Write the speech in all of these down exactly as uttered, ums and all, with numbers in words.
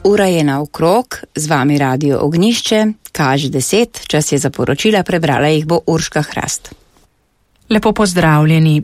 Ura je naokrog, z vami Radio Ognjišče, kaže deset, čas je za poročila, prebrala jih bo Urška Hrast. Lepo pozdravljeni.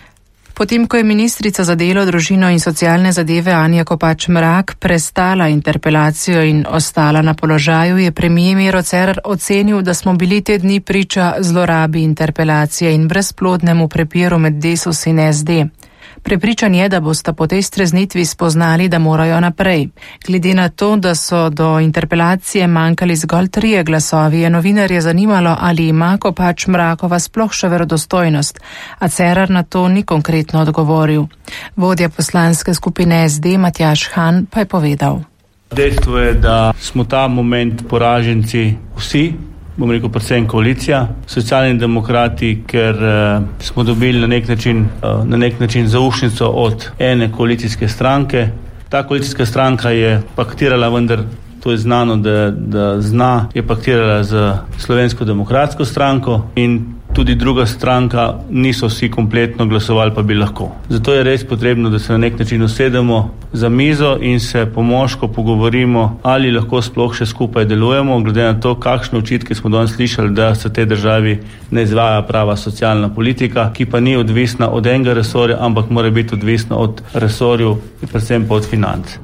Potem, ko je ministrica za delo, družino in socialne zadeve Anja Kopač Mrak prestala interpelacijo in ostala na položaju, je premier Miro Cerar ocenil, da smo bili te dni priča zlorabi interpelacije in brezplodnemu prepiru med Desus in S D. Prepričan je, da bosta po tej streznitvi spoznali, da morajo naprej. Glede na to, da so do interpelacije manjkali zgolj trije glasovi, je novinarje zanimalo, ali ima Kopač Mrakova sploh še verodostojnost, a Cerar na to ni konkretno odgovoril. Vodja poslanske skupine S D Matjaž Han pa je povedal. Dejstvo je, da smo ta moment poraženci vsi, bom rekel predvsem koalicija, socialni demokrati, ker uh, smo dobili na nek način, uh, na nek način zaušnico od ene koalicijske stranke. Ta koalicijska stranka je paktirala, vendar to je znano, da, da zna, je paktirala z Slovensko demokratsko stranko in tudi druga stranka, niso vsi kompletno glasovali, pa bi lahko. Zato je res potrebno, da se na nek način usedemo za mizo in se pomožko pogovorimo, ali lahko sploh še skupaj delujemo, glede na to, kakšne očitke smo danes slišali, da se te državi ne izvaja prava socialna politika, ki pa ni odvisna od enega resorja, ampak mora biti odvisna od resorjev in predvsem pa od financ.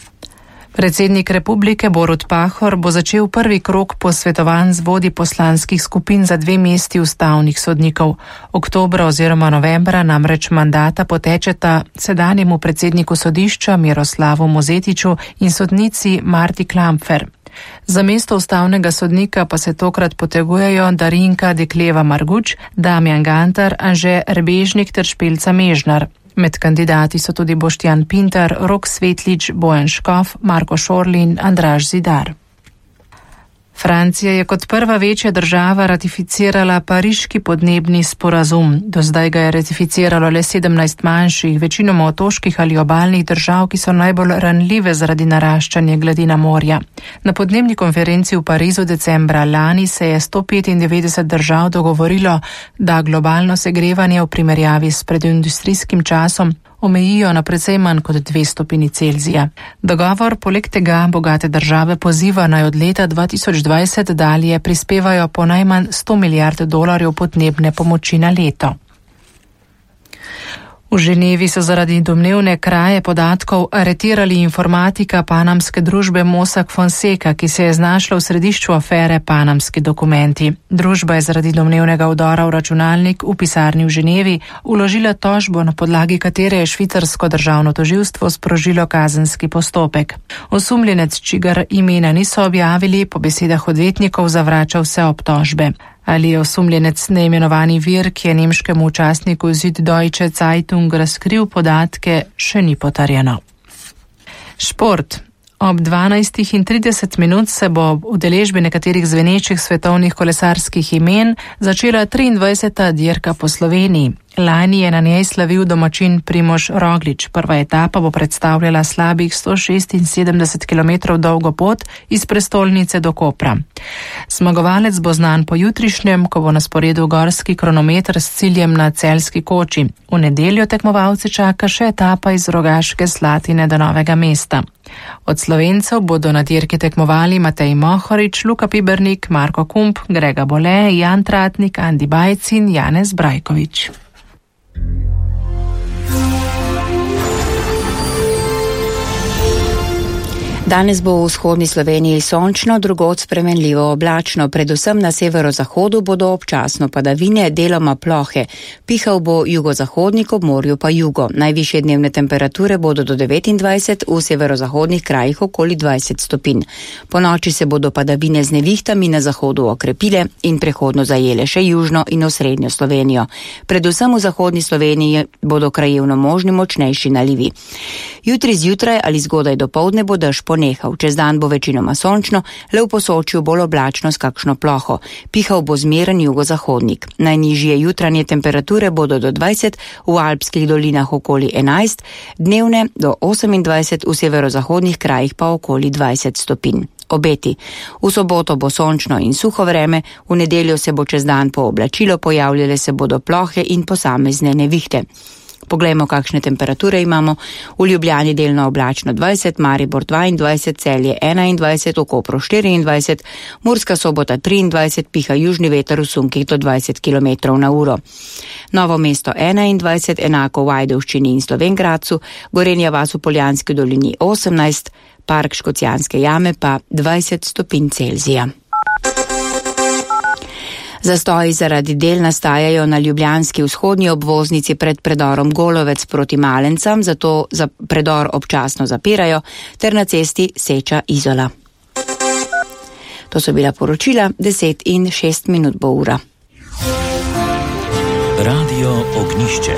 Predsednik republike Borut Pahor bo začel prvi krog posvetovanj z vodji poslanskih skupin za dve mesti ustavnih sodnikov. Oktobra oziroma novembra namreč mandata potečeta sedanjemu predsedniku sodišča Miroslavu Mozetiču in sodnici Marti Klampfer. Za mesto ustavnega sodnika pa se tokrat potegujejo Darinka Dekleva Marguč, Damjan Gantar, Anže Erbežnik ter Špelca Mežnar. Med kandidati so tudi Boštjan Pintar, Rok Svetlič, Bojan Škof, Marko Šorlin, Andraž Zidar. Francija je kot prva večja država ratificirala Pariški podnebni sporazum. Do zdaj ga je ratificiralo le sedemnajst manjših, večinoma otoških ali obalnih držav, ki so najbolj ranljive zaradi naraščanja gladina morja. Na podnebni konferenci v Parizu decembra lani se je sto petindevetdeset držav dogovorilo, da globalno segrevanje v primerjavi s predindustrijskim časom omejijo na precej manj kot dve stopinji Celzija. Dogovor poleg tega bogate države poziva naj od leta dva tisoč dvajset dalje prispevajo po najmanj sto milijard dolarjev podnebne pomoči na leto. V Ženevi so zaradi domnevne kraje podatkov aretirali informatika panamske družbe Mossack Fonseca, ki se je znašla v središču afere Panamski dokumenti. Družba je zaradi domnevnega vdora v računalnik v pisarni v Ženevi vložila tožbo, na podlagi katere je švicarsko državno tožilstvo sprožilo kazenski postopek. Osumljenec, čigar imena niso objavili, po besedah odvetnikov zavrača vse obtožbe. Ali je osumljenec neimenovani vir, ki je nemškemu časniku Süddeutsche Zeitung razkril podatke, še ni potrjeno. Šport. Ob dvanajstih in trideset minut se bo v udeležbi nekaterih zvenečih svetovnih kolesarskih imen začela triindvajseta dirka po Sloveniji. Lani je na njej slavil domačin Primož Roglič. Prva etapa bo predstavljala slabih sto šestinsedemdeset kilometrov dolgo pot iz prestolnice do Kopra. Zmagovalec bo znan po jutrišnjem, ko bo na sporedu gorski kronometer s ciljem na Celjski koči. V nedeljo tekmovalce čaka še etapa iz Rogaške Slatine do Novega mesta. Od Slovencev bodo na dirki tekmovali Matej Mohorič, Luka Pibernik, Marko Kump, Grega Bole, Jan Tratnik, Andi Bajc in Janez Brajkovič. Danes bo v vzhodni Sloveniji sončno, drugod spremenljivo oblačno, predvsem na severozahodu bodo občasno padavine, deloma plohe. Pihal bo jugozahodnik, ob morju pa jugo. Najvišje dnevne temperature bodo do devetindvajset, v severozahodnih krajih okoli dvajset stopinj. Po noči se bodo padavine z nevihtami na zahodu okrepile in prehodno zajele še južno in osrednjo Slovenijo. Predvsem v zahodni Sloveniji bodo krajevno možni močnejši nalivi. Jutri zjutraj ali zgodaj dopoldne bo dež ponehal. Čez dan bo večinoma sončno, le v Posočju bolj oblačno s kakšno ploho. Pihal bo zmeren jugozahodnik. Najnižje jutranje temperature bodo do dvajset, v alpskih dolinah okoli enajst, dnevne do osemindvajset, v severozahodnih krajih pa okoli dvajset stopinj. Obeti. V soboto bo sončno in suho vreme, v nedeljo se bo čez dan pooblačilo, pojavljale se bodo plohe in posamezne nevihte. Poglejmo, kakšne temperature imamo. V Ljubljani delno oblačno dvajset, Maribor dvaindvajset, Celje enaindvajset, v Kopru štiriindvajset, Murska Sobota triindvajset, piha južni veter v sunkih do dvajset kilometrov na uro. Novo mesto enaindvajset, enako v Ajdovščini in Slovenj Gradcu, Gorenja vas v Poljanski dolini osemnajst, Park Škocjanske jame pa dvajset stopinj Celzija. Zastoji zaradi del nastajajo na ljubljanski vzhodni obvoznici pred predorom Golovec proti Malencam, zato za predor občasno zapirajo, ter na cesti Seča-Izola. To so bila poročila, deset in šest minut bo ura. Radio Ognišče.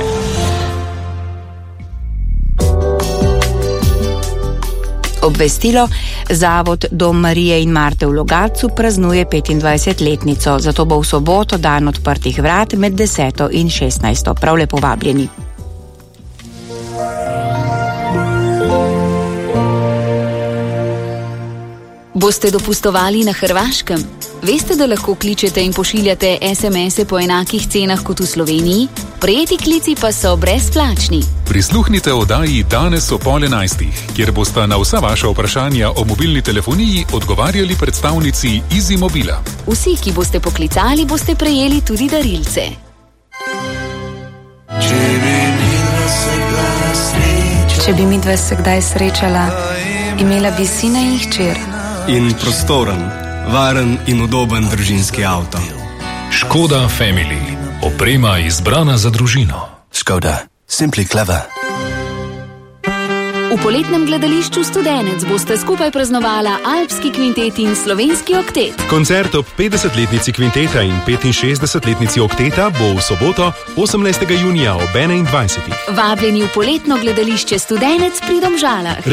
Obvestilo, Zavod Dom Marije in Marte v Logatcu praznuje petindvajsetletnico, zato bo v soboto dan odprtih vrat med deseto in šestnajsto. Prav lepo vabljeni. Boste dopustovali na Hrvaškem? Veste, da lahko kličete in pošiljate es em ese po enakih cenah kot v Sloveniji? Prejeti klici pa so brezplačni. Prisluhnite oddaji danes o pol enajstih, kjer boste na vsa vaša vprašanja o mobilni telefoniji odgovarjali predstavnici Easy Mobila. Vsi, ki boste poklicali, boste prejeli tudi darilce. Če bi midva se kdaj srečala, imela bi sina in hčer. In prostoren, varen in udoben družinski avto. Škoda Family. Oprema izbrana za družino. Škoda. Simply clever. V poletnem gledališču Studenec boste skupaj praznovala Alpski kvintet in Slovenski oktet. Koncert ob petdesetletnici kvinteta in petinšestdesetletnici okteta bo v soboto, osemnajstega junija ob enaindvajsetih. Vabljeni v poletno gledališče Studenec pri Domžalah.